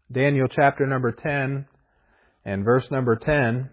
Daniel chapter number 10 and verse number 10.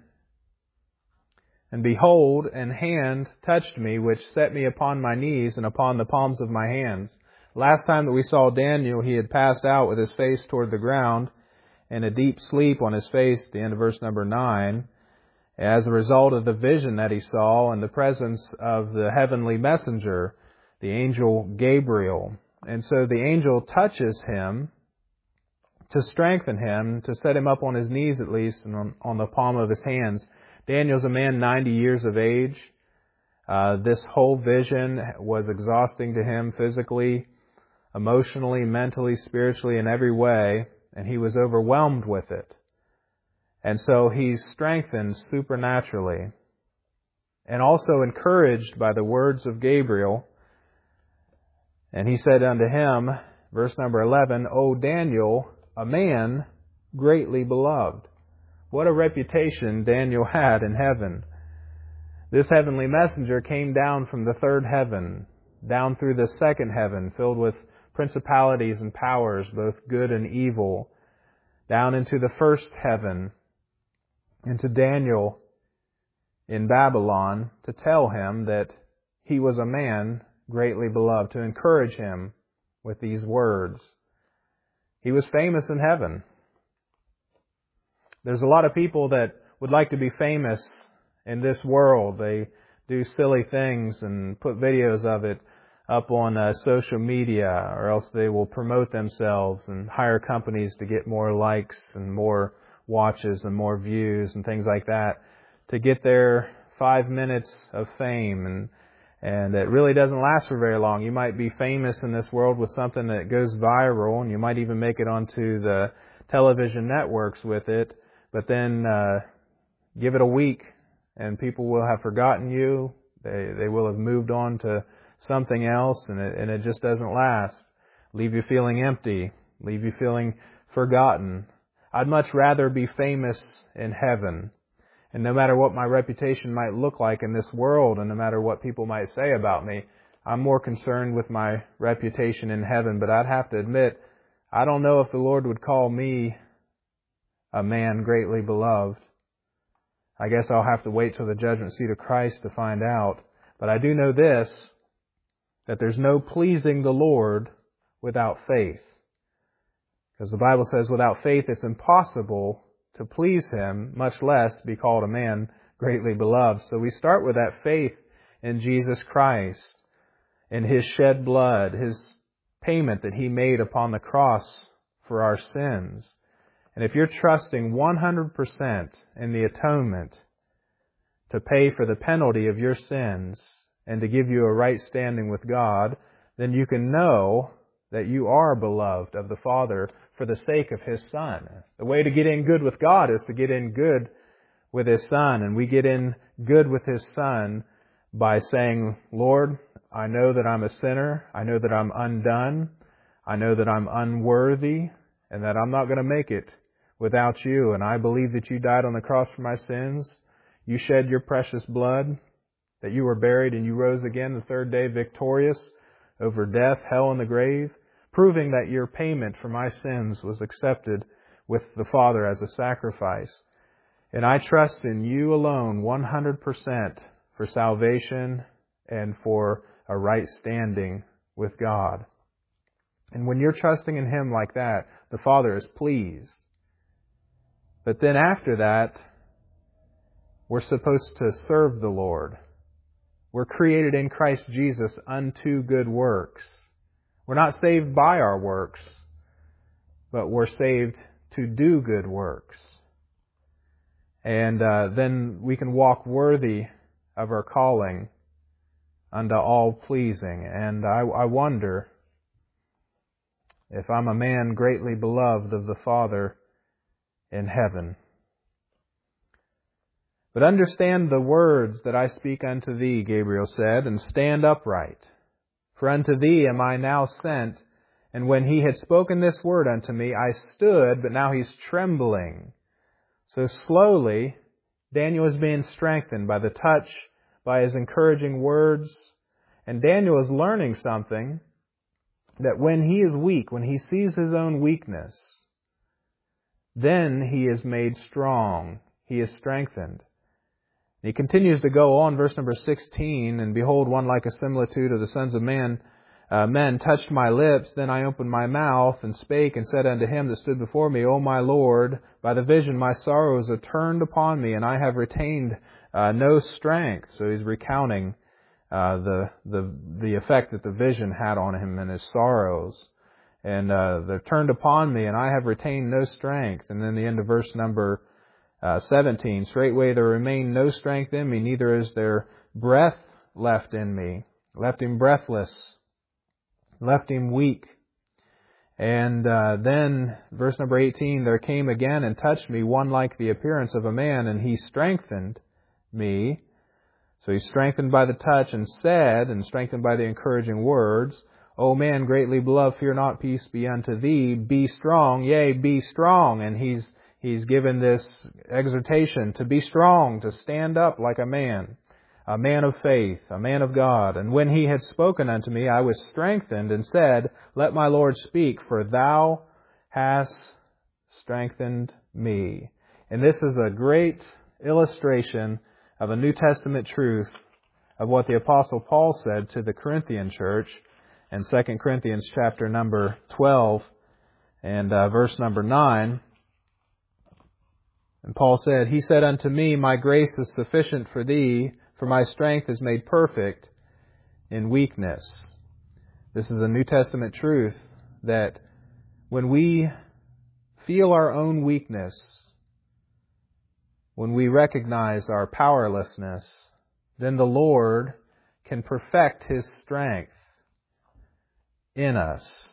And behold, an hand touched me, which set me upon my knees and upon the palms of my hands. Last time that we saw Daniel, he had passed out with his face toward the ground and a deep sleep on his face at the end of verse number 9, as a result of the vision that he saw and the presence of the heavenly messenger, the angel Gabriel. And so the angel touches him to strengthen him, to set him up on his knees at least, and on the palm of his hands. Daniel's a man 90 years of age. This whole vision was exhausting to him physically, emotionally, mentally, spiritually, in every way, and he was overwhelmed with it. And so he's strengthened supernaturally and also encouraged by the words of Gabriel. And he said unto him, verse number 11, O Daniel, a man greatly beloved. What a reputation Daniel had in heaven. This heavenly messenger came down from the third heaven, down through the second heaven, filled with principalities and powers, both good and evil, down into the first heaven, into Daniel in Babylon, to tell him that he was a man greatly beloved, to encourage him with these words. He was famous in heaven. There's a lot of people that would like to be famous in this world. They do silly things and put videos of it up on social media, or else they will promote themselves and hire companies to get more likes and more watches and more views and things like that to get their 5 minutes of fame. And it really doesn't last for very long. You might be famous in this world with something that goes viral, and you might even make it onto the television networks with it, but then give it a week and people will have forgotten you. They will have moved on to something else, and it just doesn't last. Leave you feeling empty, leave you feeling forgotten. I'd much rather be famous in heaven. And no matter what my reputation might look like in this world, and no matter what people might say about me, I'm more concerned with my reputation in heaven. But I'd have to admit, I don't know if the Lord would call me a man greatly beloved. I guess I'll have to wait till the judgment seat of Christ to find out. But I do know this, that there's no pleasing the Lord without faith. Because the Bible says without faith it's impossible to please Him, much less be called a man greatly beloved. So we start with that faith in Jesus Christ, in His shed blood, His payment that He made upon the cross for our sins. And if you're trusting 100% in the atonement to pay for the penalty of your sins and to give you a right standing with God, then you can know that you are beloved of the Father for the sake of His Son. The way to get in good with God is to get in good with His Son. And we get in good with His Son by saying, Lord, I know that I'm a sinner. I know that I'm undone. I know that I'm unworthy and that I'm not going to make it without You. And I believe that You died on the cross for my sins. You shed Your precious blood, that You were buried and You rose again the third day victorious over death, hell, and the grave, proving that Your payment for my sins was accepted with the Father as a sacrifice. And I trust in You alone 100% for salvation and for a right standing with God. And when you're trusting in Him like that, the Father is pleased. But then after that, we're supposed to serve the Lord. We're created in Christ Jesus unto good works. We're not saved by our works, but we're saved to do good works. And then we can walk worthy of our calling unto all pleasing. And I wonder if I'm a man greatly beloved of the Father in heaven. But understand the words that I speak unto thee, Gabriel said, and stand upright. For unto thee am I now sent. And when he had spoken this word unto me, I stood, but now he's trembling. So slowly, Daniel is being strengthened by the touch, by his encouraging words. And Daniel is learning something, that when he is weak, when he sees his own weakness, then he is made strong. He is strengthened. He continues to go on, verse number 16, and behold, one like a similitude of the sons of men touched my lips. Then I opened my mouth and spake and said unto him that stood before me, O my Lord, by the vision my sorrows are turned upon me, and I have retained no strength. So he's recounting the effect that the vision had on him and his sorrows. And they're turned upon me, and I have retained no strength. And then the end of verse number 17, straightway there remained no strength in me, neither is there breath left in me. Left him breathless, left him weak. And then, verse number 18, there came again and touched me one like the appearance of a man, and he strengthened me. So he's strengthened by the touch and said, and strengthened by the encouraging words, O man greatly beloved, fear not, peace be unto thee. Be strong, yea, be strong. And he's given this exhortation to be strong, to stand up like a man of faith, a man of God. And when he had spoken unto me, I was strengthened and said, Let my Lord speak, for thou hast strengthened me. And this is a great illustration of a New Testament truth of what the Apostle Paul said to the Corinthian church in 2 Corinthians chapter number 12 and verse number 9. And Paul said, He said unto me, My grace is sufficient for thee, for my strength is made perfect in weakness. This is a New Testament truth that when we feel our own weakness, when we recognize our powerlessness, then the Lord can perfect His strength in us,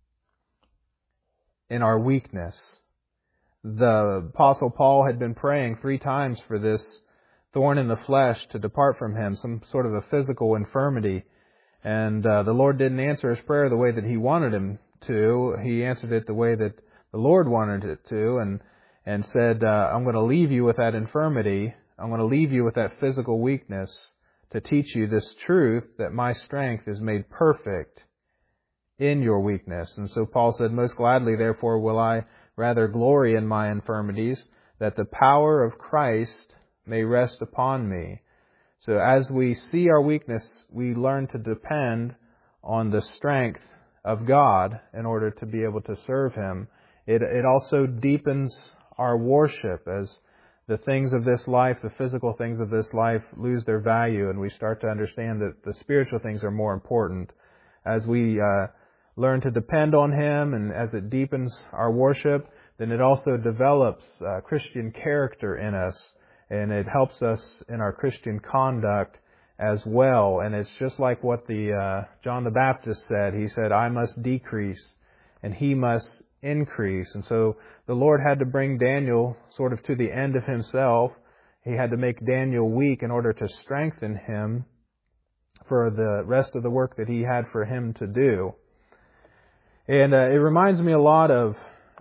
in our weakness. The Apostle Paul had been praying 3 times for this thorn in the flesh to depart from him, some sort of a physical infirmity. And the Lord didn't answer his prayer the way that he wanted him to. He answered it the way that the Lord wanted it to, and said, I'm going to leave you with that infirmity. I'm going to leave you with that physical weakness to teach you this truth that my strength is made perfect in your weakness. And so Paul said, Most gladly, therefore, will I rather glory in my infirmities, that the power of Christ may rest upon me. So as we see our weakness, we learn to depend on the strength of God in order to be able to serve Him. It also deepens our worship as the things of this life, the physical things of this life, lose their value, and we start to understand that the spiritual things are more important. As we learn to depend on Him, and as it deepens our worship, then it also develops Christian character in us, and it helps us in our Christian conduct as well. And it's just like what the John the Baptist said. He said, I must decrease, and He must increase. And so the Lord had to bring Daniel sort of to the end of himself. He had to make Daniel weak in order to strengthen him for the rest of the work that He had for him to do. And it reminds me a lot of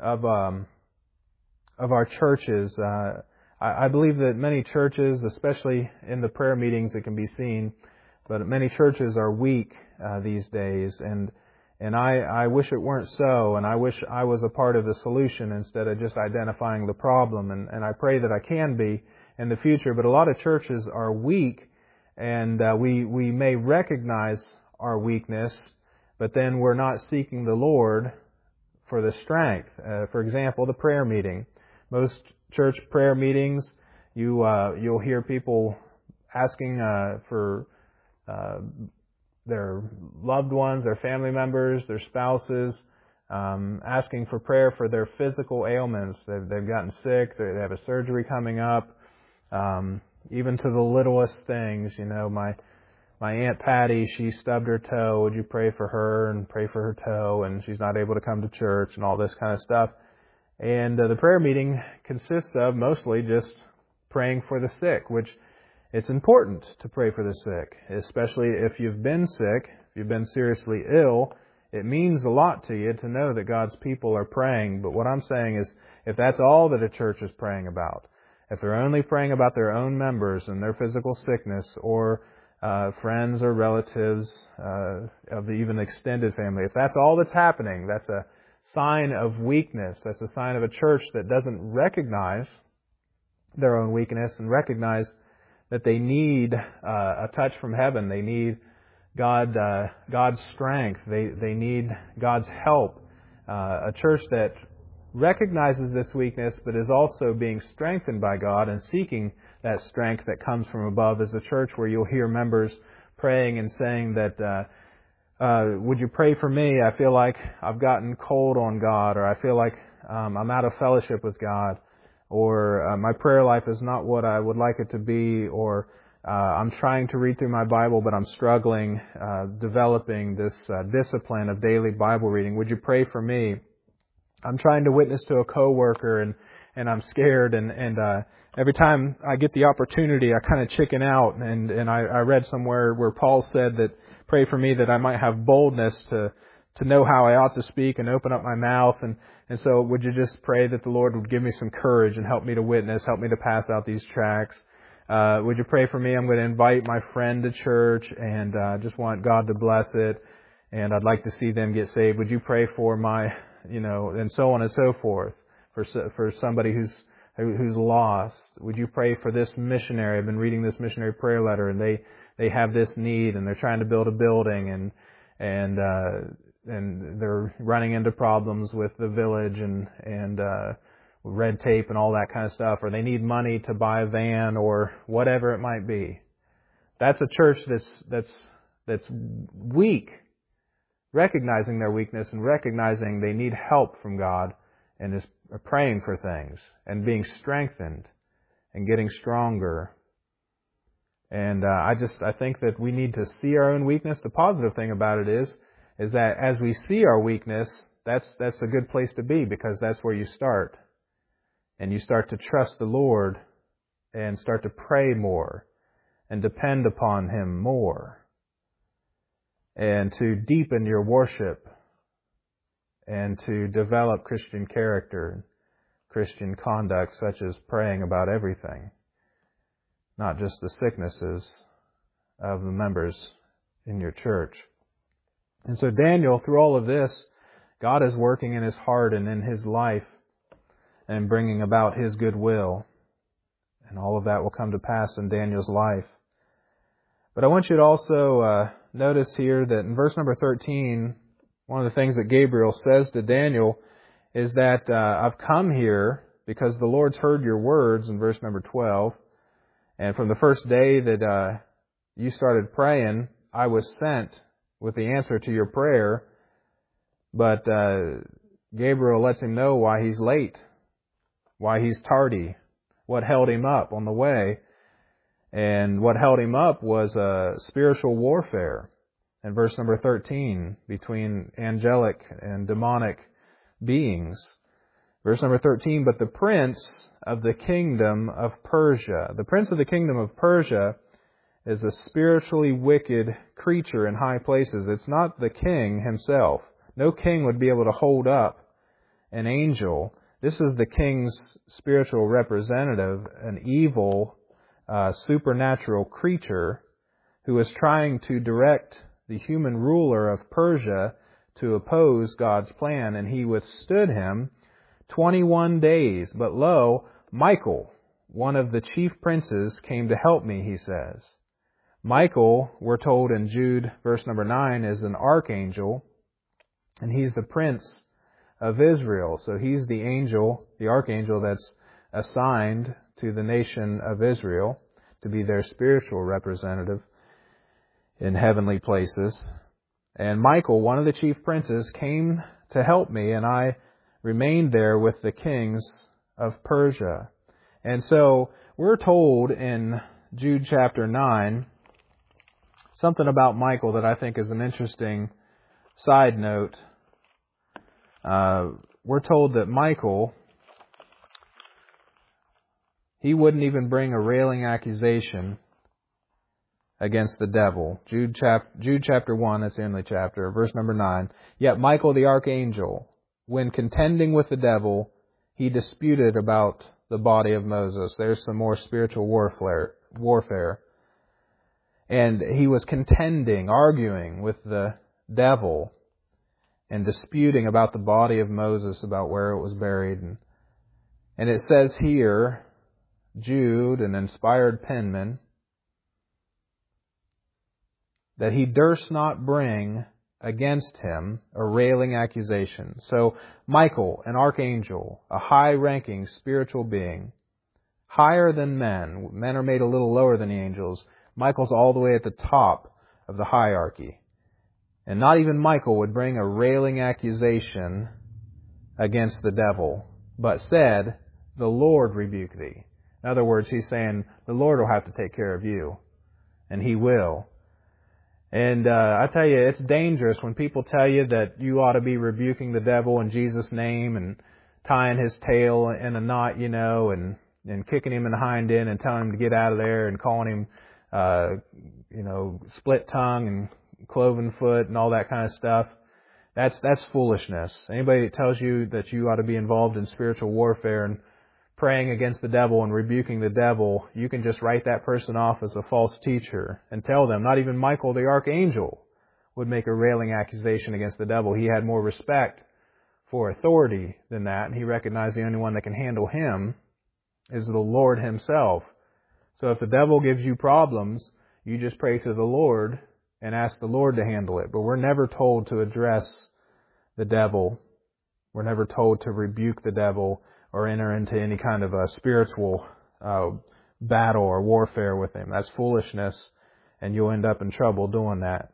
our churches. I believe that many churches, especially in the prayer meetings, it can be seen, but many churches are weak these days, and I wish it weren't so, and I wish I was a part of the solution instead of just identifying the problem, and I pray that I can be in the future. But a lot of churches are weak, and we may recognize our weakness, but then we're not seeking the Lord for the strength. For example, the prayer meeting. Most church prayer meetings, you'll hear people asking for their loved ones, their family members, their spouses, asking for prayer for their physical ailments. They've gotten sick, they have a surgery coming up, even to the littlest things. You know, my Aunt Patty, she stubbed her toe. Would you pray for her and pray for her toe? And she's not able to come to church and all this kind of stuff. And the prayer meeting consists of mostly just praying for the sick, which it's important to pray for the sick, especially if you've been sick, if you've been seriously ill. It means a lot to you to know that God's people are praying. But what I'm saying is, if that's all that a church is praying about, if they're only praying about their own members and their physical sickness, or friends or relatives of the even extended family, if that's all that's happening, that's a sign of weakness. That's a sign of a church that doesn't recognize their own weakness and recognize that they need a touch from heaven. They need God's strength. They need God's help. A church that recognizes this weakness but is also being strengthened by God and seeking that strength that comes from above is a church where you'll hear members praying and saying that, would you pray for me? I feel like I've gotten cold on God, or I feel like I'm out of fellowship with God, or my prayer life is not what I would like it to be, or I'm trying to read through my Bible, but I'm struggling developing this discipline of daily Bible reading. Would you pray for me? I'm trying to witness to a coworker and I'm scared and every time I get the opportunity I kind of chicken out and I read somewhere where Paul said that pray for me that I might have boldness to know how I ought to speak and open up my mouth and so would you just pray that the Lord would give me some courage and help me to witness, help me to pass out these tracts. Would you pray for me? I'm going to invite my friend to church and just want God to bless it and I'd like to see them get saved. Would you pray for my and so on and so forth, for somebody who's lost. Would you pray for this missionary? I've been reading this missionary prayer letter, and they have this need, and they're trying to build a building, and they're running into problems with the village and red tape and all that kind of stuff, or they need money to buy a van or whatever it might be. That's a church that's weak, recognizing their weakness and recognizing they need help from God and is praying for things and being strengthened and getting stronger. And I think that we need to see our own weakness. The positive thing about it is that as we see our weakness, that's a good place to be because that's where you start. And you start to trust the Lord and start to pray more and depend upon Him more. And to deepen your worship and to develop Christian character, Christian conduct, such as praying about everything, not just the sicknesses of the members in your church. And so Daniel, through all of this, God is working in his heart and in his life and bringing about His goodwill. And all of that will come to pass in Daniel's life. But I want you to also notice here that in verse number 13, one of the things that Gabriel says to Daniel is that I've come here because the Lord's heard your words in verse number 12. And from the first day that you started praying, I was sent with the answer to your prayer. But Gabriel lets him know why he's late, why he's tardy, what held him up on the way. And what held him up was spiritual warfare in verse number 13 between angelic and demonic beings. Verse number 13, but the prince of the kingdom of Persia. The prince of the kingdom of Persia is a spiritually wicked creature in high places. It's not the king himself. No king would be able to hold up an angel. This is the king's spiritual representative, an evil supernatural creature who is trying to direct the human ruler of Persia to oppose God's plan, and he withstood him 21 days. But lo, Michael, one of the chief princes, came to help me, he says. Michael, we're told in Jude, verse number 9, is an archangel, and he's the prince of Israel. So he's the angel, the archangel that's assigned to the nation of Israel to be their spiritual representative in heavenly places. And Michael, one of the chief princes, came to help me, and I remained there with the kings of Persia. And so we're told in Jude chapter 9 something about Michael that I think is an interesting side note. We're told that Michael, he wouldn't even bring a railing accusation against the devil. Jude chapter 1, that's the only chapter, verse number 9. Yet Michael the archangel, when contending with the devil, he disputed about the body of Moses. There's some more spiritual warfare. And he was contending, arguing with the devil. and disputing about the body of Moses, about where it was buried. And it says here, Jude, an inspired penman, that he durst not bring against him a railing accusation. So Michael, an archangel, a high-ranking spiritual being, higher than men. Men are made a little lower than the angels. Michael's all the way at the top of the hierarchy. And not even Michael would bring a railing accusation against the devil, but said, "The Lord rebuke thee." In other words, he's saying, the Lord will have to take care of you. And He will. And I tell you, it's dangerous when people tell you that you ought to be rebuking the devil in Jesus' name and tying his tail in a knot, and kicking him in the hind end and telling him to get out of there and calling him, split tongue and cloven foot and all that kind of stuff. That's foolishness. Anybody that tells you that you ought to be involved in spiritual warfare and praying against the devil and rebuking the devil, you can just write that person off as a false teacher and tell them, not even Michael the archangel would make a railing accusation against the devil. He had more respect for authority than that, and he recognized the only one that can handle him is the Lord Himself. So if the devil gives you problems, you just pray to the Lord and ask the Lord to handle it. But we're never told to address the devil. We're never told to rebuke the devil or enter into any kind of a spiritual battle or warfare with him. That's foolishness, and you'll end up in trouble doing that.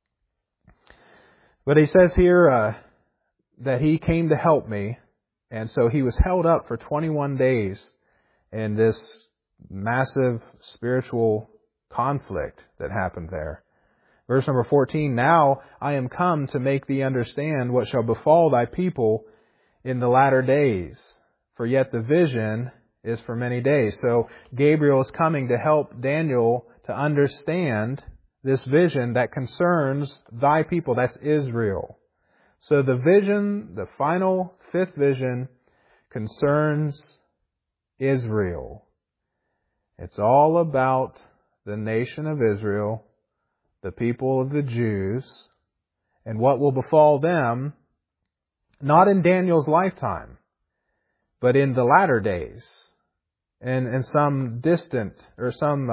But he says here that he came to help me, and so he was held up for 21 days in this massive spiritual conflict that happened there. Verse number 14, "Now I am come to make thee understand what shall befall thy people in the latter days. For yet the vision is for many days." So Gabriel is coming to help Daniel to understand this vision that concerns thy people. That's Israel. So the vision, the final fifth vision, concerns Israel. It's all about the nation of Israel, the people of the Jews, and what will befall them, not in Daniel's lifetime, but in the latter days, and in some distant or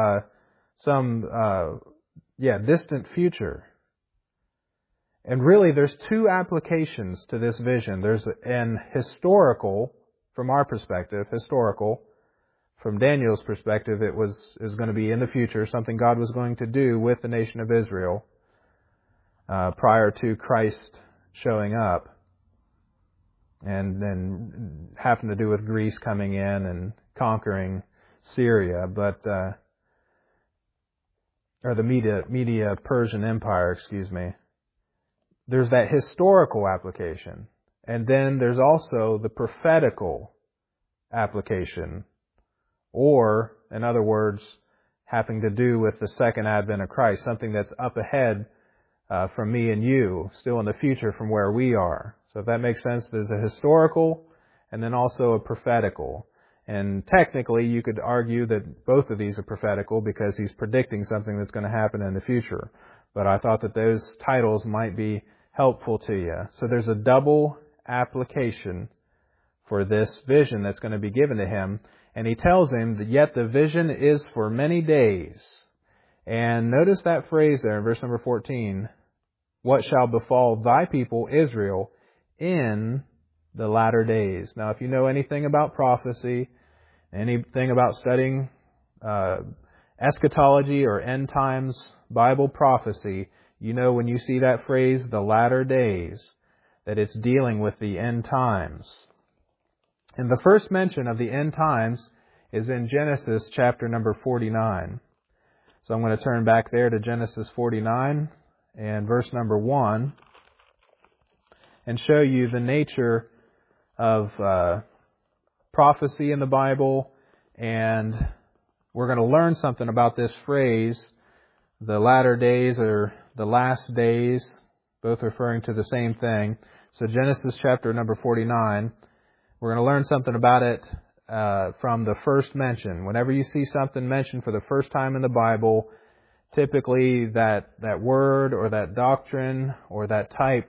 distant future. And really, there's two applications to this vision. There's an historical, from our perspective, historical. From Daniel's perspective, it is going to be in the future, something God was going to do with the nation of Israel prior to Christ showing up. And then having to do with Greece coming in and conquering Syria, or the Media-Persian Empire, There's that historical application. And then there's also the prophetical application. Or, in other words, having to do with the second advent of Christ, something that's up ahead from me and you, still in the future from where we are. So if that makes sense, there's a historical and then also a prophetical. And technically, you could argue that both of these are prophetical because he's predicting something that's going to happen in the future. But I thought that those titles might be helpful to you. So there's a double application for this vision that's going to be given to him. And he tells him that yet the vision is for many days. And notice that phrase there in verse number 14. "What shall befall thy people Israel in the latter days." Now, if you know anything about prophecy, anything about studying eschatology or end times Bible prophecy, you know when you see that phrase, the latter days, that it's dealing with the end times. And the first mention of the end times is in Genesis chapter number 49. So I'm going to turn back there to Genesis 49 and verse number 1 and show you the nature of prophecy in the Bible. And we're going to learn something about this phrase, the latter days or the last days, both referring to the same thing. So Genesis chapter number 49, we're going to learn something about it from the first mention. Whenever you see something mentioned for the first time in the Bible, typically that word or that doctrine or that type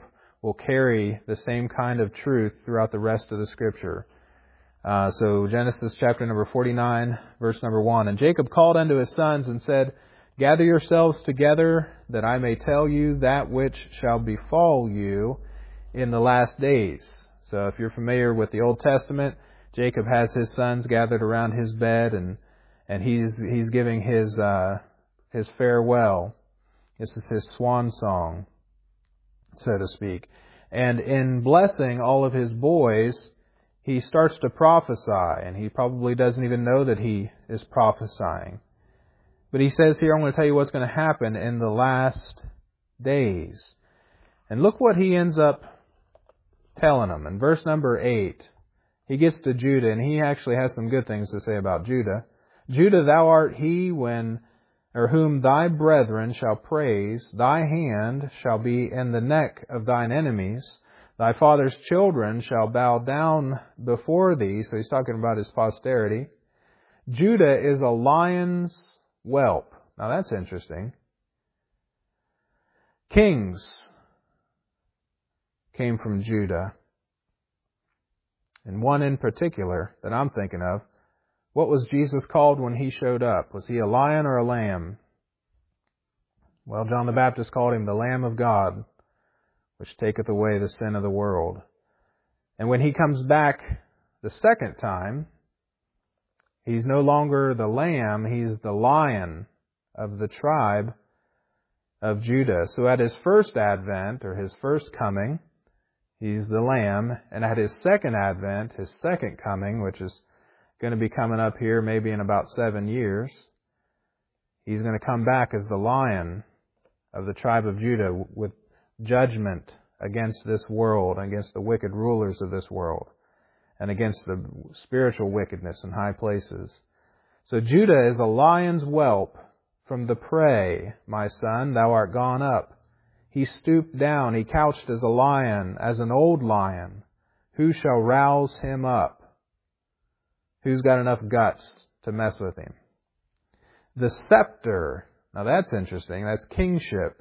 will carry the same kind of truth throughout the rest of the Scripture. So Genesis chapter number 49, verse number 1. And Jacob called unto his sons and said, Gather yourselves together, that I may tell you that which shall befall you in the last days. So if you're familiar with the Old Testament, Jacob has his sons gathered around his bed, and he's giving his farewell. This is his swan song, so to speak. And in blessing all of his boys, he starts to prophesy, and he probably doesn't even know that he is prophesying. But he says here, I'm going to tell you what's going to happen in the last days. And look what he ends up telling them. In verse number 8, he gets to Judah, and he actually has some good things to say about Judah. Judah, thou art he whom thy brethren shall praise. Thy hand shall be in the neck of thine enemies. Thy father's children shall bow down before thee. So he's talking about his posterity. Judah is a lion's whelp. Now that's interesting. Kings came from Judah. And one in particular that I'm thinking of. What was Jesus called when he showed up? Was he a lion or a lamb? Well, John the Baptist called him the Lamb of God, which taketh away the sin of the world. And when he comes back the second time, he's no longer the lamb, he's the lion of the tribe of Judah. So at his first advent, or his first coming, he's the lamb. And at his second advent, his second coming, which is going to be coming up here maybe in about 7 years, he's going to come back as the lion of the tribe of Judah with judgment against this world, against the wicked rulers of this world, and against the spiritual wickedness in high places. So Judah is a lion's whelp from the prey. My son, thou art gone up. He stooped down, he couched as a lion, as an old lion. Who shall rouse him up? Who's got enough guts to mess with him? The scepter, now that's interesting, that's kingship.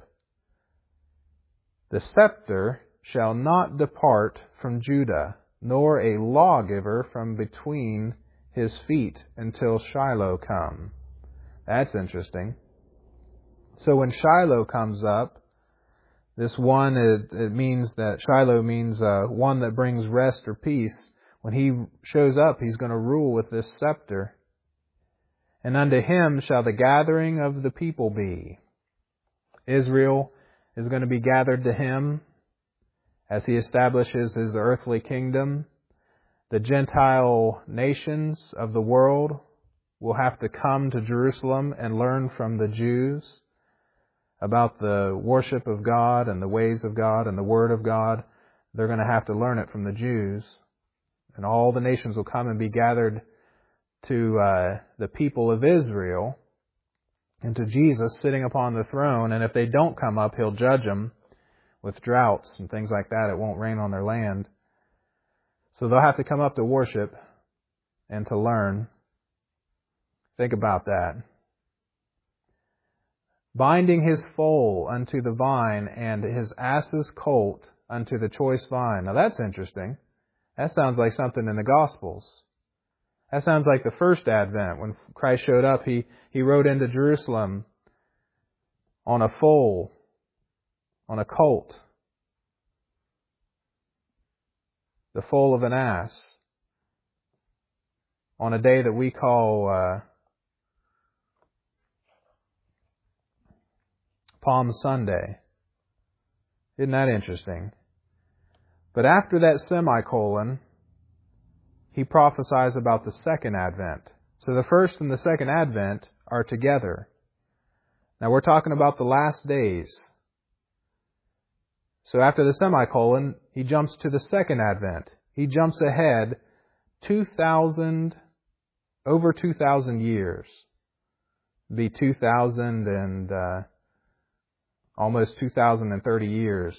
The scepter shall not depart from Judah, nor a lawgiver from between his feet until Shiloh come. That's interesting. So when Shiloh comes up, this one, it means that Shiloh means one that brings rest or peace. When he shows up, he's going to rule with this scepter. And unto him shall the gathering of the people be. Israel is going to be gathered to him as he establishes his earthly kingdom. The Gentile nations of the world will have to come to Jerusalem and learn from the Jews about the worship of God and the ways of God and the Word of God. They're going to have to learn it from the Jews. And all the nations will come and be gathered to the people of Israel and to Jesus sitting upon the throne. And if they don't come up, He'll judge them with droughts and things like that. It won't rain on their land. So they'll have to come up to worship and to learn. Think about that. Binding his foal unto the vine and his ass's colt unto the choice vine. Now that's interesting. That sounds like something in the Gospels. That sounds like the first advent. When Christ showed up, he rode into Jerusalem on a foal, on a colt, the foal of an ass, on a day that we call Palm Sunday. Isn't that interesting? But after that semicolon, he prophesies about the second advent. So the first and the second advent are together. Now we're talking about the last days. So after the semicolon, he jumps to the second advent. He jumps ahead over 2,000 years. It'd be 2,000 and almost 2,030 years.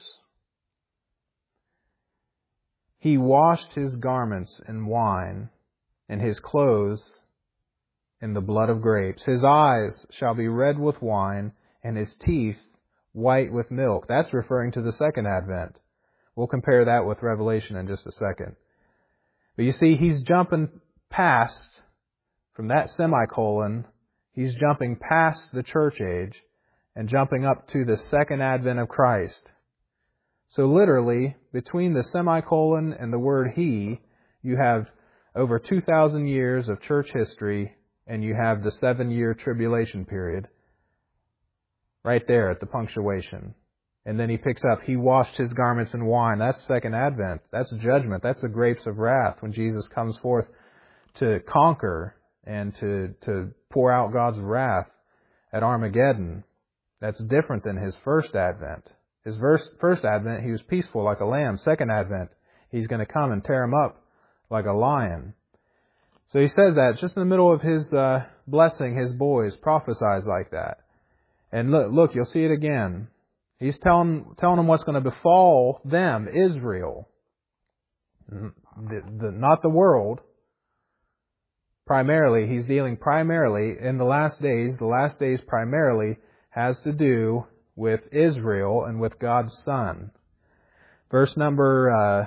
He washed his garments in wine, and his clothes in the blood of grapes. His eyes shall be red with wine, and his teeth white with milk. That's referring to the second advent, We'll compare that with Revelation in just a second. But you see, he's jumping past, from that semicolon, he's jumping past the church age and jumping up to the second advent of Christ. So literally, between the semicolon and the word he, you have over 2,000 years of church history, and you have the 7-year tribulation period right there at the punctuation. And then he picks up, he washed his garments in wine. That's second advent. That's judgment. That's the grapes of wrath when Jesus comes forth to conquer and to pour out God's wrath at Armageddon. That's different than his first advent. His first advent, he was peaceful like a lamb. Second advent, he's going to come and tear him up like a lion. So he says that just in the middle of his blessing his boys, prophesies like that. And look, you'll see it again. He's telling them what's going to befall them, Israel. Not the world. Primarily, he's dealing primarily in the last days. The last days primarily has to do with Israel and with God's Son. Verse number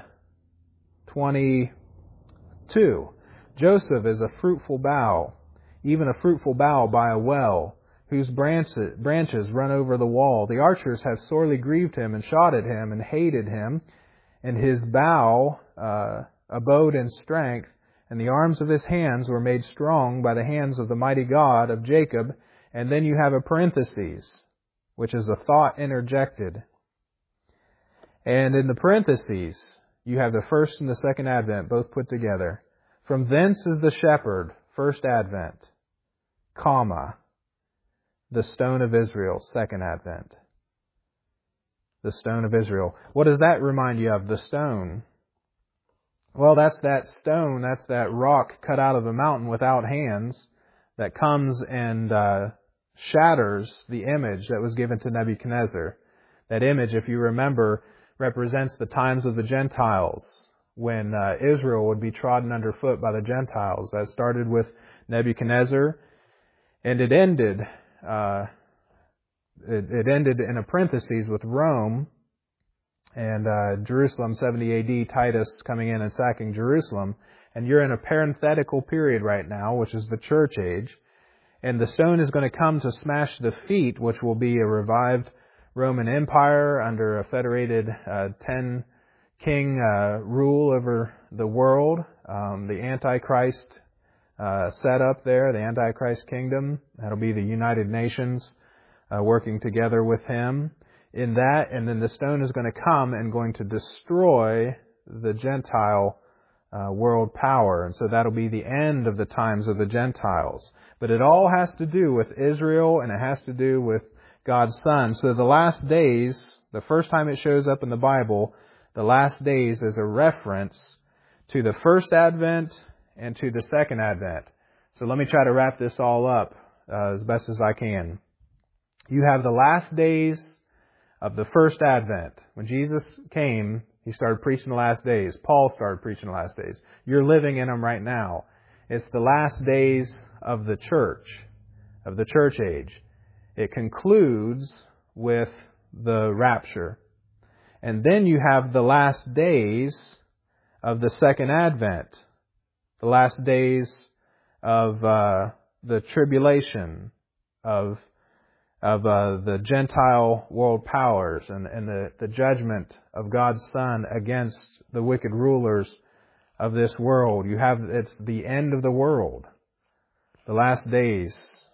22. Joseph is a fruitful bough, even a fruitful bough by a well, whose branches run over the wall. The archers have sorely grieved him and shot at him and hated him, and his bough abode in strength, and the arms of his hands were made strong by the hands of the mighty God of Jacob. And then you have a parenthesis, which is a thought interjected. And in the parentheses, you have the first and the second advent both put together. From thence is the shepherd, first advent, comma, the stone of Israel, second advent. The stone of Israel. What does that remind you of, the stone? Well, that's that stone, that's that rock cut out of the mountain without hands that comes and shatters the image that was given to Nebuchadnezzar. That image, if you remember, represents the times of the Gentiles, when Israel would be trodden underfoot by the Gentiles. That started with Nebuchadnezzar, and it ended in a parenthesis with Rome and Jerusalem, 70 AD, Titus coming in and sacking Jerusalem. And you're in a parenthetical period right now, which is the church age. And the stone is going to come to smash the feet, which will be a revived Roman Empire under a federated 10-king rule over the world. The Antichrist set up there, the Antichrist kingdom. That'll be the United Nations working together with him in that. And then the stone is going to come and going to destroy the Gentile world power. And so that'll be the end of the times of the Gentiles. But it all has to do with Israel, and it has to do with God's Son. So the last days, the first time it shows up in the Bible, the last days is a reference to the first advent and to the second advent. So let me try to wrap this all up as best as I can. You have the last days of the first advent. When Jesus came, He started preaching the last days. Paul started preaching the last days. You're living in them right now. It's the last days of the church age. It concludes with the rapture. And then you have the last days of the second advent. The last days of the tribulation of the Gentile world powers and the judgment of God's Son against the wicked rulers of this world. It's the end of the world. The last days.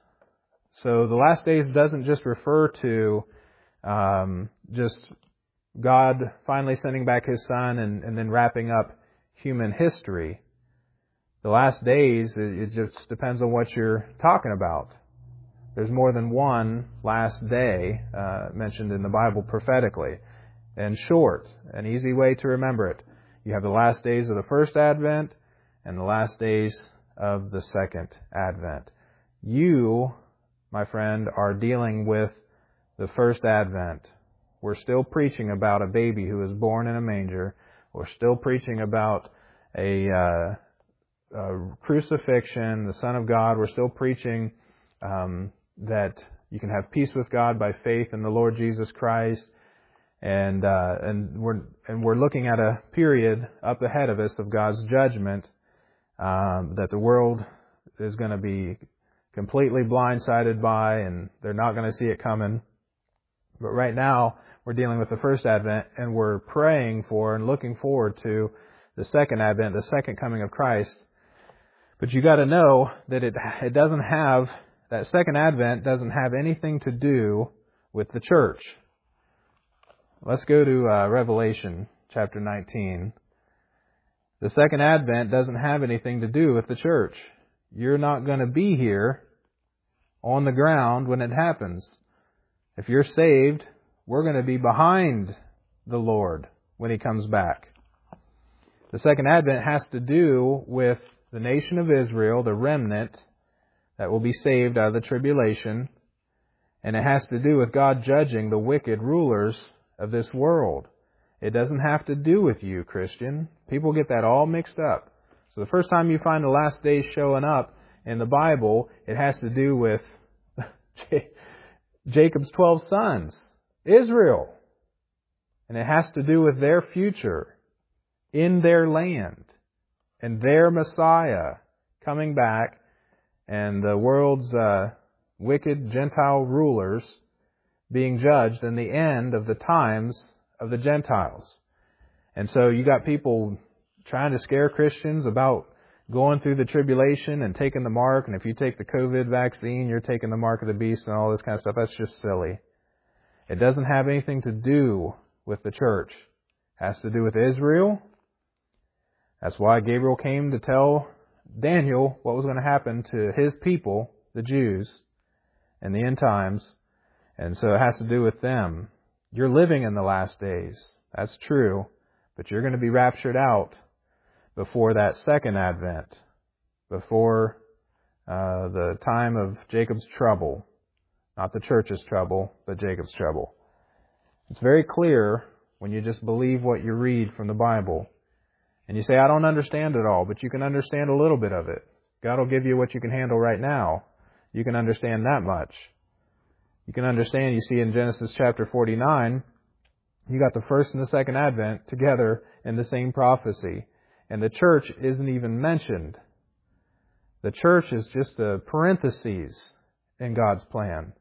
So the last days doesn't just refer to just God finally sending back His Son and then wrapping up human history. The last days, it just depends on what you're talking about. There's more than one last day mentioned in the Bible prophetically. And short, an easy way to remember it. You have the last days of the first advent and the last days of the second advent. You, my friend, are dealing with the first advent. We're still preaching about a baby who was born in a manger. We're still preaching about a crucifixion, the Son of God. We're still preaching that you can have peace with God by faith in the Lord Jesus Christ. And we're looking at a period up ahead of us of God's judgment, that the world is going to be completely blindsided by, and they're not going to see it coming. But right now, we're dealing with the first advent, and we're praying for and looking forward to the second advent, the second coming of Christ. But you got to know that it doesn't have, that second advent doesn't have anything to do with the church. Let's go to Revelation chapter 19. The second advent doesn't have anything to do with the church. You're not going to be here on the ground when it happens. If you're saved, we're going to be behind the Lord when He comes back. The second advent has to do with the nation of Israel, the remnant that will be saved out of the tribulation, and it has to do with God judging the wicked rulers of this world. It doesn't have to do with you, Christian. People get that all mixed up. So the first time you find the last days showing up in the Bible, it has to do with Jacob's 12 sons, Israel. And it has to do with their future in their land and their Messiah coming back and the world's wicked Gentile rulers being judged in the end of the times of the Gentiles. And so you got people trying to scare Christians about going through the tribulation and taking the mark, and if you take the COVID vaccine, you're taking the mark of the beast and all this kind of stuff. That's just silly. It doesn't have anything to do with the church. It has to do with Israel. That's why Gabriel came to tell Daniel what was going to happen to his people, the Jews, in the end times. And so it has to do with them. You're living in the last days. That's true. But you're going to be raptured out before that second advent, before the time of Jacob's trouble. Not the church's trouble, but Jacob's trouble. It's very clear when you just believe what you read from the Bible. And you say, I don't understand it all, but you can understand a little bit of it. God will give you what you can handle right now. You can understand that much. You can understand, you see in Genesis chapter 49, you got the first and the second advent together in the same prophecy. And the church isn't even mentioned. The church is just a parenthesis in God's plan.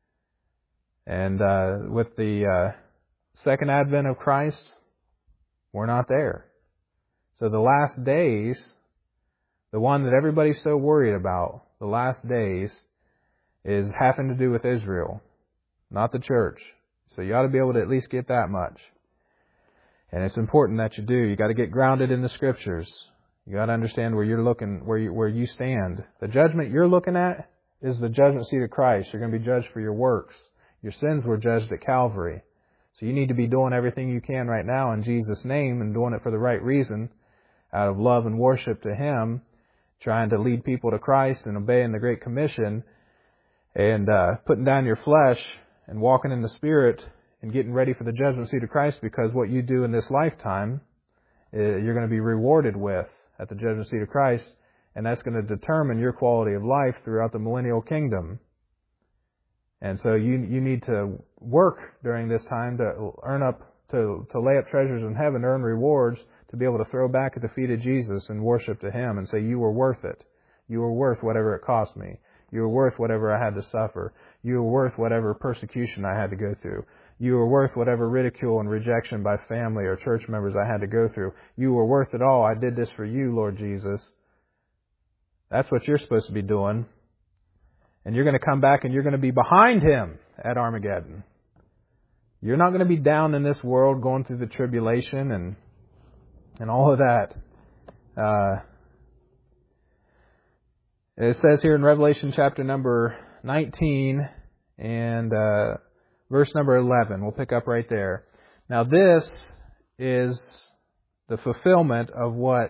And with the second advent of Christ, we're not there. So the last days, the one that everybody's so worried about, the last days, is having to do with Israel, not the church. So you ought to be able to at least get that much. And it's important that you do. You got to get grounded in the Scriptures. You got to understand where you're looking, where you stand. The judgment you're looking at is the judgment seat of Christ. You're going to be judged for your works. Your sins were judged at Calvary. So you need to be doing everything you can right now in Jesus' name and doing it for the right reason, out of love and worship to Him, trying to lead people to Christ and obeying the Great Commission, and putting down your flesh and walking in the Spirit and getting ready for the judgment seat of Christ, because what you do in this lifetime, you're going to be rewarded with at the judgment seat of Christ, and that's going to determine your quality of life throughout the millennial kingdom. And so you need to work during this time to earn up, to lay up treasures in heaven, earn rewards, to be able to throw back at the feet of Jesus and worship to Him and say, you were worth it. You were worth whatever it cost me. You were worth whatever I had to suffer. You were worth whatever persecution I had to go through. You were worth whatever ridicule and rejection by family or church members I had to go through. You were worth it all. I did this for you, Lord Jesus. That's what you're supposed to be doing. And you're going to come back and you're going to be behind Him at Armageddon. You're not going to be down in this world going through the tribulation and all of that. It says here in Revelation chapter number 19 and verse number 11. We'll pick up right there. Now this is the fulfillment of what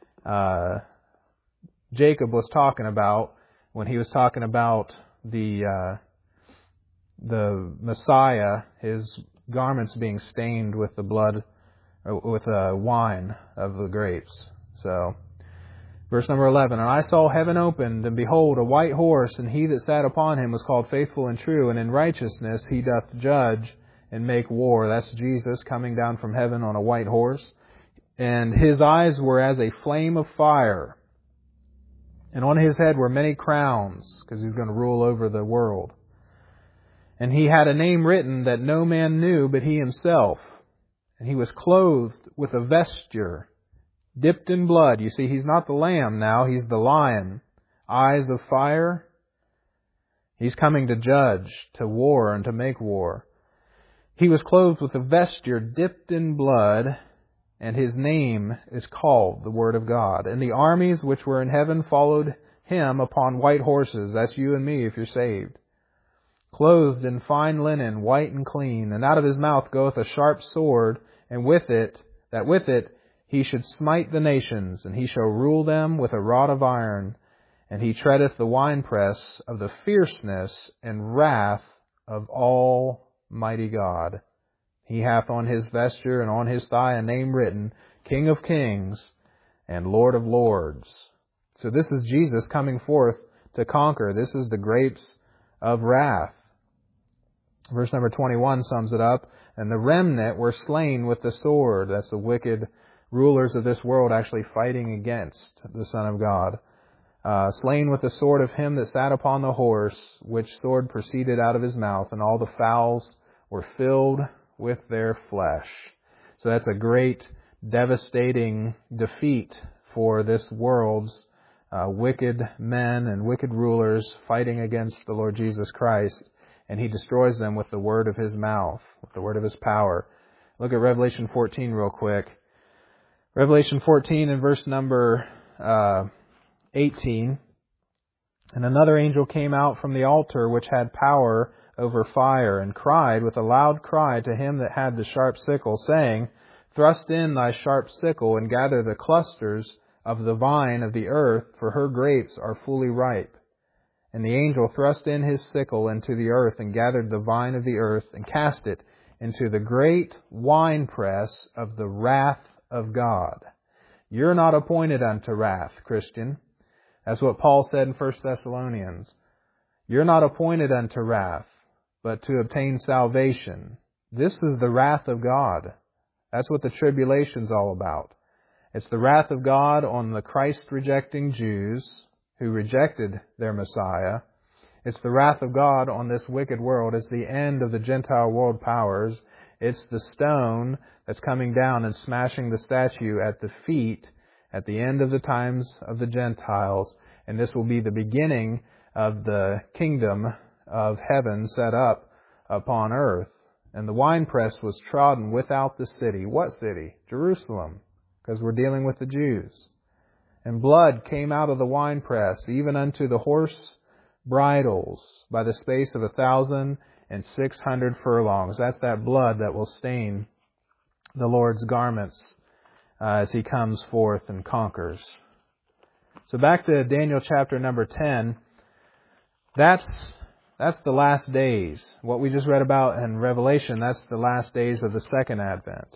Jacob was talking about when he was talking about the Messiah, his garments being stained with the blood, with wine of the grapes. So, verse number 11, And I saw heaven opened, and behold, a white horse, and he that sat upon him was called Faithful and True, and in righteousness he doth judge and make war. That's Jesus coming down from heaven on a white horse. And his eyes were as a flame of fire. And on his head were many crowns, because he's going to rule over the world. And he had a name written that no man knew but he himself. And he was clothed with a vesture dipped in blood. You see, he's not the lamb now, he's the lion. Eyes of fire. He's coming to judge, to war, and to make war. He was clothed with a vesture dipped in blood, and his name is called the Word of God. And the armies which were in heaven followed him upon white horses. That's you and me if you're saved. Clothed in fine linen, white and clean. And out of his mouth goeth a sharp sword, and with it he should smite the nations, and he shall rule them with a rod of iron. And he treadeth the winepress of the fierceness and wrath of Almighty God. He hath on his vesture and on his thigh a name written, King of Kings and Lord of Lords. So this is Jesus coming forth to conquer. This is the grapes of wrath. Verse number 21 sums it up. And the remnant were slain with the sword. That's the wicked rulers of this world actually fighting against the Son of God. Slain with the sword of him that sat upon the horse, which sword proceeded out of his mouth, and all the fowls were filled with their flesh. So that's a great, devastating defeat for this world's wicked men and wicked rulers fighting against the Lord Jesus Christ. And he destroys them with the word of his mouth, with the word of his power. Look at Revelation 14 real quick. Revelation 14 and verse number 18. And another angel came out from the altar which had power over fire, and cried with a loud cry to him that had the sharp sickle, saying, Thrust in thy sharp sickle, and gather the clusters of the vine of the earth, for her grapes are fully ripe. And the angel thrust in his sickle into the earth, and gathered the vine of the earth, and cast it into the great winepress of the wrath of God. You're not appointed unto wrath, Christian. That's what Paul said in 1 Thessalonians. You're not appointed unto wrath, but to obtain salvation. This is the wrath of God. That's what the tribulation's all about. It's the wrath of God on the Christ-rejecting Jews who rejected their Messiah. It's the wrath of God on this wicked world. It's the end of the Gentile world powers. It's the stone that's coming down and smashing the statue at the feet at the end of the times of the Gentiles. And this will be the beginning of the kingdom of heaven set up upon earth. And the winepress was trodden without the city. What city? Jerusalem, because we're dealing with the Jews. And blood came out of the winepress, even unto the horse bridles, by the space of 1,600 furlongs. That's that blood that will stain the Lord's garments as he comes forth and conquers. So back to Daniel chapter number 10. That's the last days. What we just read about in Revelation, that's the last days of the second advent.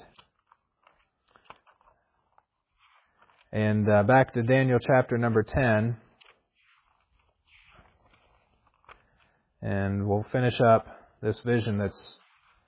And back to Daniel chapter number 10. And we'll finish up this vision that's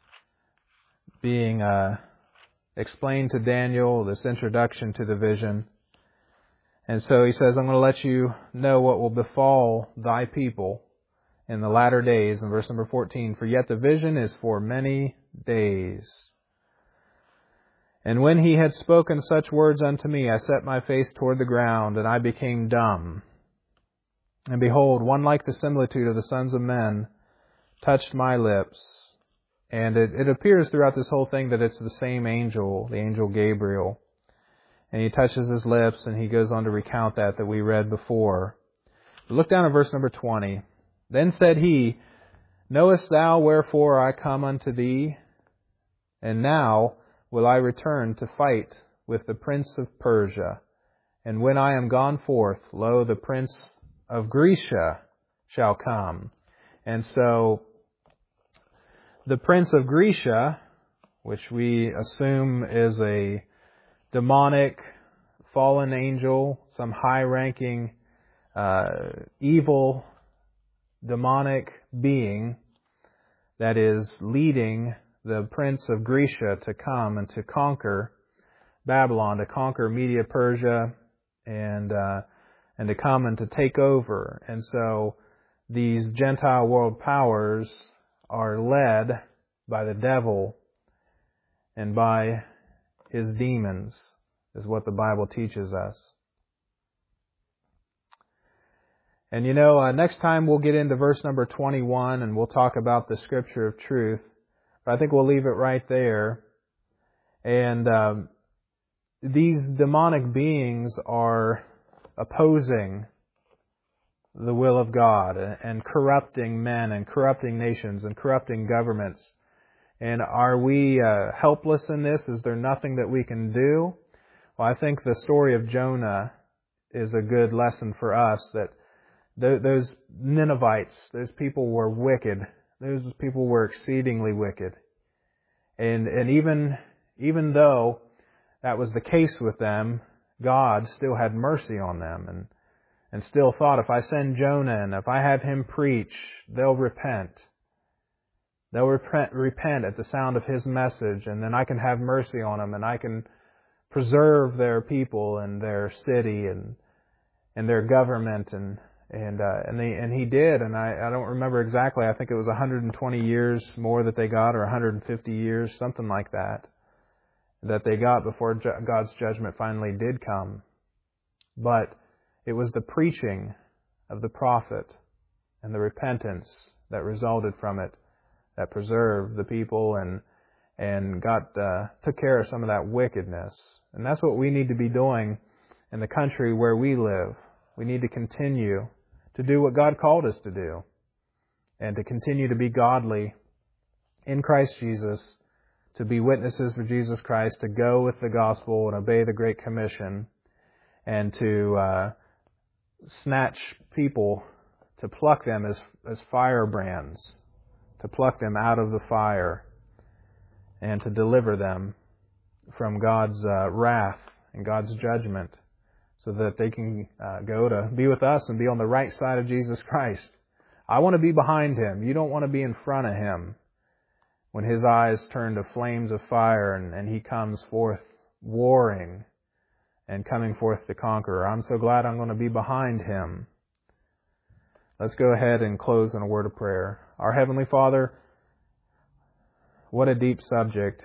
being explained to Daniel, this introduction to the vision. And so he says, I'm going to let you know what will befall thy people in the latter days. In verse number 14, for yet the vision is for many days. And when he had spoken such words unto me, I set my face toward the ground, and I became dumb. And behold, one like the similitude of the sons of men touched my lips. And it appears throughout this whole thing that it's the same angel, the angel Gabriel. And he touches his lips, and he goes on to recount that we read before. But look down at verse number 20. Then said he, Knowest thou wherefore I come unto thee? And now will I return to fight with the prince of Persia. And when I am gone forth, lo, the prince of Grecia shall come. And so the prince of Grecia, which we assume is a demonic fallen angel, some high-ranking evil demonic being that is leading the prince of Grecia to come and to conquer Babylon, to conquer Media Persia, and to come and to take over. And so these Gentile world powers are led by the devil and by his demons, is what the Bible teaches us. And next time we'll get into verse number 21 and we'll talk about the scripture of truth. But I think we'll leave it right there. And these demonic beings are opposing the will of God and corrupting men and corrupting nations and corrupting governments. And are we helpless in this? Is there nothing that we can do? Well, I think the story of Jonah is a good lesson for us, that those Ninevites, those people were wicked. Those people were exceedingly wicked. And even though that was the case with them, God still had mercy on them and still thought, if I send Jonah and if I have him preach, they'll repent. They'll repent at the sound of his message, and then I can have mercy on them, and I can preserve their people and their city and their government, and he did. And I don't remember exactly. I think it was 120 years more that they got, or 150 years, something like that they got before God's judgment finally did come. But it was the preaching of the prophet and the repentance that resulted from it that preserved the people and took care of some of that wickedness. And that's what we need to be doing in the country where we live. We need to continue to do what God called us to do, and to continue to be godly in Christ Jesus, to be witnesses for Jesus Christ, to go with the gospel and obey the Great Commission, and to snatch people, to pluck them as firebrands, to pluck them out of the fire, and to deliver them from God's wrath and God's judgment, so that they can go to be with us and be on the right side of Jesus Christ. I want to be behind Him. You don't want to be in front of Him when His eyes turn to flames of fire and He comes forth warring and coming forth to conquer. I'm so glad I'm going to be behind Him. Let's go ahead and close in a word of prayer. Our Heavenly Father, what a deep subject.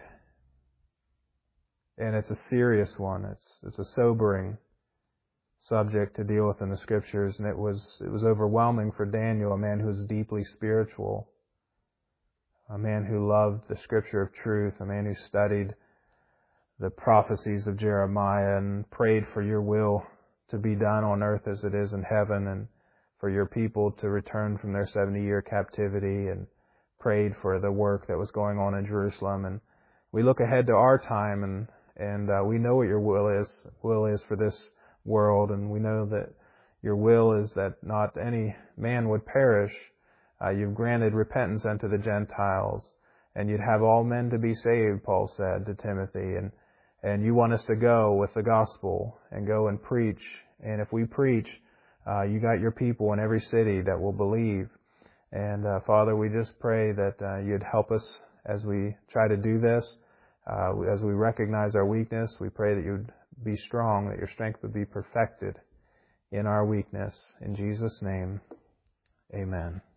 And it's a serious one. It's a sobering subject to deal with in the Scriptures, and it was overwhelming for Daniel, a man who was deeply spiritual, a man who loved the Scripture of truth, a man who studied the prophecies of Jeremiah and prayed for your will to be done on earth as it is in heaven, and for your people to return from their 70-year captivity, and prayed for the work that was going on in Jerusalem. And we look ahead to our time, and we know what your will is for this world, and we know that your will is that not any man would perish. You've granted repentance unto the Gentiles, and you'd have all men to be saved, Paul said to Timothy, and you want us to go with the gospel and go and preach. And if we preach, you got your people in every city that will believe. And Father, we just pray that you'd help us as we try to do this. As we recognize our weakness, we pray that you'd be strong, that your strength would be perfected in our weakness. In Jesus' name, amen.